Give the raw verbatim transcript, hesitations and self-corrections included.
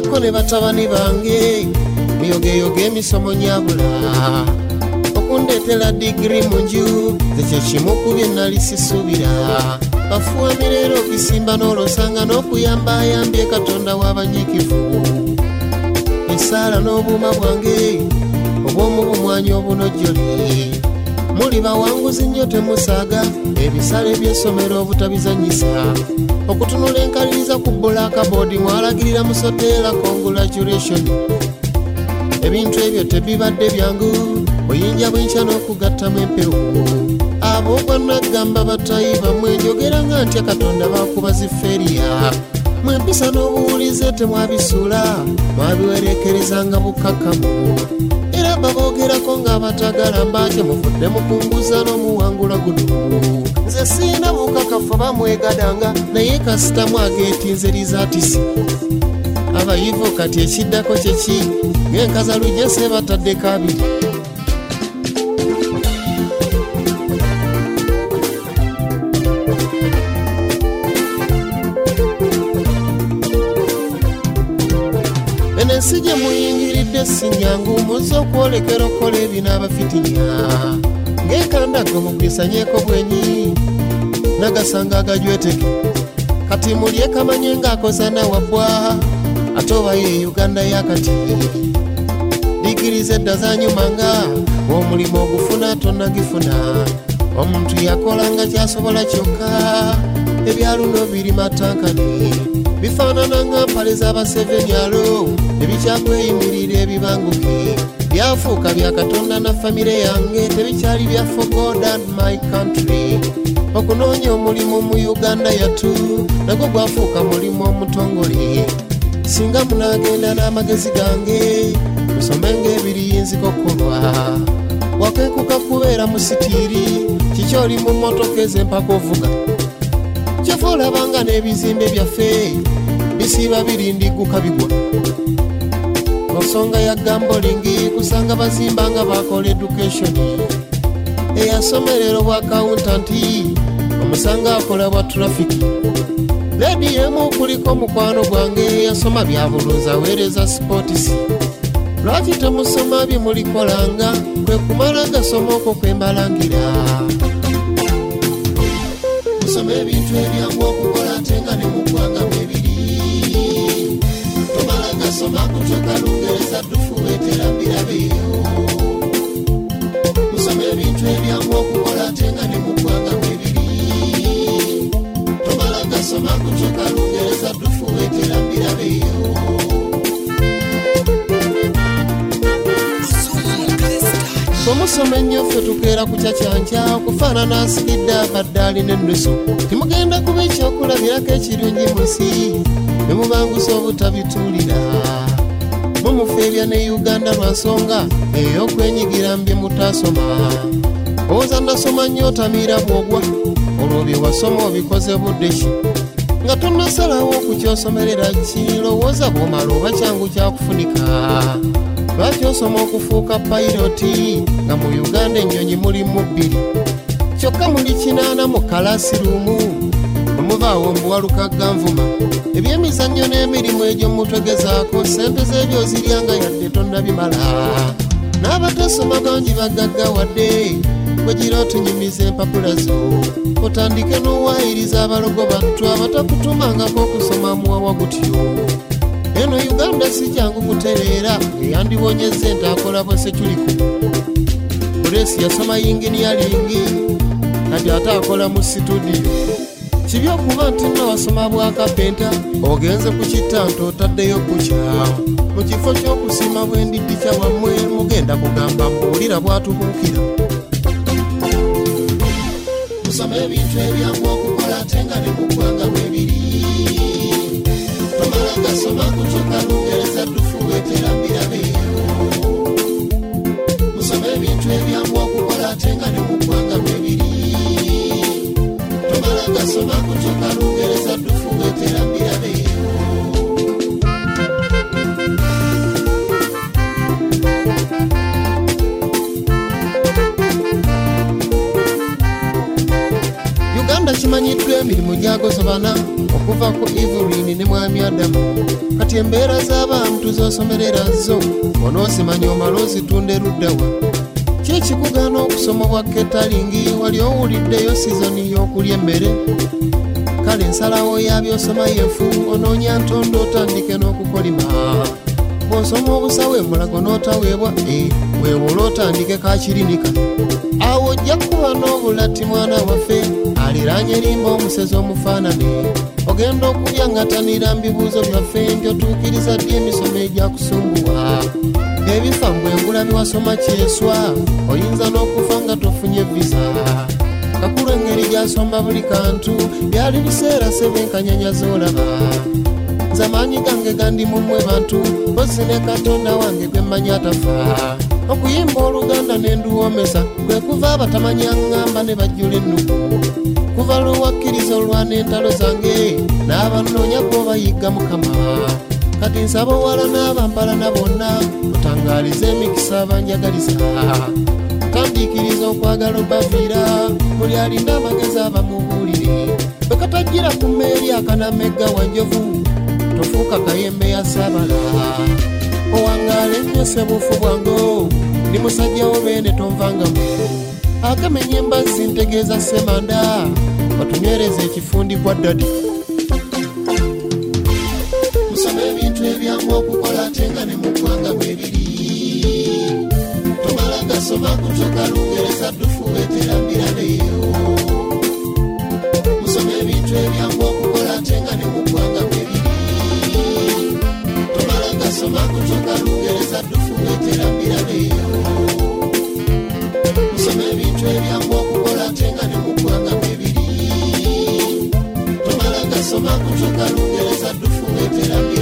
ngendeko ne batabani bange niyogeyoge emisomo nyabula okundetera digiri mu nju zekyekimu ku bye nali sisuubira bafuwami leero okisimba n'olosanga n'okuyamba ayambye katonda w'abanyiikivu esaala n'obuuma bwange obw'omu bumwanyi obunojjoli muli bawanguzi nnyo temusaaga ebisale by'essomero obutabizanyisa okutunula enkaliriza ku blackboard mwalagirira musoteera congratulation ebintu ebyo tebibadde byangu oyinja bwenkya n'okugattamu empewo abo bannagamba batayi bamwe njogera nga ntya katonda bakuba ziferiya mwempisa n'obuwulize temwabisula mwabiwerekerezanga bukkakkamu era baboogerako ng'abatagalamba kyemuvudde mukunguza n'omuwangula guno nze siina bukakafu bamwegadanga naye kasitamu ageetinze lizaatisi abayivu kati ekiddako kyeki ng'enkazalujese bataddeko abiri ensi gye muyingiridde si nnyangu muze okwolekera okukola ebinaabafitinya ng'ekandago mugwisanyeeko bwenyi nagasanga agajweteke kati mulye kamanye ng'akoza nawabbwa ate oba ye Uganda yakati digiri zedda zanyumanga omulimu ogufuna tonnagifuna omuntu yakolanga kyasobola kyokka ebyaluno biri matankani bifaanana nga mpale z'abasevenyalo ebikyakweyimiririra ebibanguke byafuuka bya katonda na famire yange tebikyali bya for God and my country okunoonya omulimu mu Uganda yatu nagwo gwafuuka mulimu omutongole singa munaagenda n'amagezi gange musome ng'ebiriyinzika okkolwa wakeekuka kubeera mu sitiiri kikyoli mu mmotoka ez'empaka ovuga kyova olabanga n'ebizimbe byaffe bisiiba birindigguka bigwa nsonga ya gambolingi kusanga bazimbanga bakola education eyasomerera obwa akawuntanti omusanga akola bwa trafiki ledi emu kuliko mukwano gwange yasoma bya bulunzi aweereza spotisi lwaki temusoma bye mulikolanga kwe kumala gasoma okwo kwembalangira musoma ebintu ebyangu okukola ate nga ne mu ggwanga mwebiri tomala gasoma kutuuka Lungereza tufuweetera mbirabeeyo musoma ebintu ebyangu okukola ate nga ne mu ggwanga mwebiri tomala gasoma kutuuka Lungereza tufuweetera mbirabeeyo somusoma ennyo ffe tukeera ku kyakyanja okufaanana asigidde abaddaali n'ennusu timugenda kuba ekyokulabirako ekirungi mu nsi ne mubangusa obutabituulira mumufa ebya ne Uganda lwa nsonga ey'okwenyigira mu bye mutaasoma owooza nasoma nnyo otamiira bw'ogwa olwo bye wasoma obikoze budde ki nga tonnasalawo ku kyosomerera ki lowooza bw'omala oba kyangu kyakufunika lwaki osoma okufuuka payiroti nga mu Uganda ennyonyi mulimu bbiri kyokka muli kinaana mu kalasiruumu omuvaawo mbuwaluka ganvuma ebyemizannyo n'emirimu egyo mutegezaako sente z'ebyo ziryanga yadde tonnabimala n'abatasoma bangi bagaggawadde bwe gira otunyumiza empapula zo otandike n'owaayiriza abalogo battu abatakutumangako okusoma muwawa gutyo eno Uganda si kyangu kutereera eyandibonyeza ente akola bwe sekyuliku Grace yasoma yinginiyalingi kati ate akola mu situdiyo kibi okuba nti nno wasoma bwa kapenta ogenze ku kitanta otaddeyo kukya mu kifo ky'okusima bw'endiddi kya wammwe mugenda kugamba mbuulira bwatubuukira musoma ebintu ebyangu okukola ate nga ne mu ggwanga mwebiri tomala gasoma kutuuka Lungereza tufuweetera mbirabeeyo musoma ebintu ebyangu okukola ate nga ne mu ggwanga mwebiri tomala gasoma kutuuka Lungereza tufuweetera mbirabeeyo kimanyiddwa emirimu gyagosobana okuva ku Evelyn ne mwami Adamu. Kati embeera z'abantu z'osomerera zo onoosimanya omala ozitunde luddawa. Kikikugaana okusoma bwa ketalingi wali owuliddeyo sizoni y'okulya emmere. Kale ensalawo yabyosoma yefu onoonya ntondo otandike n'okukolima. Bw'osoma obusawe mulago n'otaweebwa weewola otandike kakirinika. Awo ojja kuba n'obulati mwana waffe aliraanye limba omusezi omufaanane. Ogenda okubyangatanira mu bibuuzo byaffe nti otuukiriza ddi emisomo egyakusumbuwa. Ebifa mbwengula biwasoma kyeswa oyinza n'okufa nga tofunye visa. Kakulu engeri gy'asomba buli kantu byali biseera sebenkanyanya z'olaba. Nze amaanyi gange gandi mumwe bantu mpozi ne Katonda wange gwe mmanyi atafa. Okuyimba Oluganda ne nduwomesa kwe kuva abatamanya ngamba ne bajjula ennuku. Kuva lw'owakkiriza olwana entalo zange n'abanoonya gw'obayigga Mukama. Kati nsaba owala n'abampalana bonna mutangaalize emikisa banjagaliza. Tandiikiriza okwagala obaviira buli alinda amagezi abamubuulire. Bwe katajjira ku mmeeri akanamegga wanjovu tofuuka kayembe ya Saabala. Owangaala ennyo ssebuufu bwango ndi musajja wo beene tonvangamu. Akamenya embazzi ntegeeza Ssemanda batunywereza ekifundi kwa ddadi. Musome ebintu ebyangu okukola ate nga ne mu ggwanga bwe biri. Tomala gasoma kutoka Lungereza ddufu weetera mbiraneyo. Musome ebintu ebyangu okukola ate nga ne mu ggwanga bwe biri. Tomala gasoma kutoka Lungereza ddufu weetera mbiraneyo. Musome ebintu ebyangu okukola ate nga ne mu ggwanga bwe biri. Tomala gasoma kutoka Lungereza ddufu weetera mbiraneyo.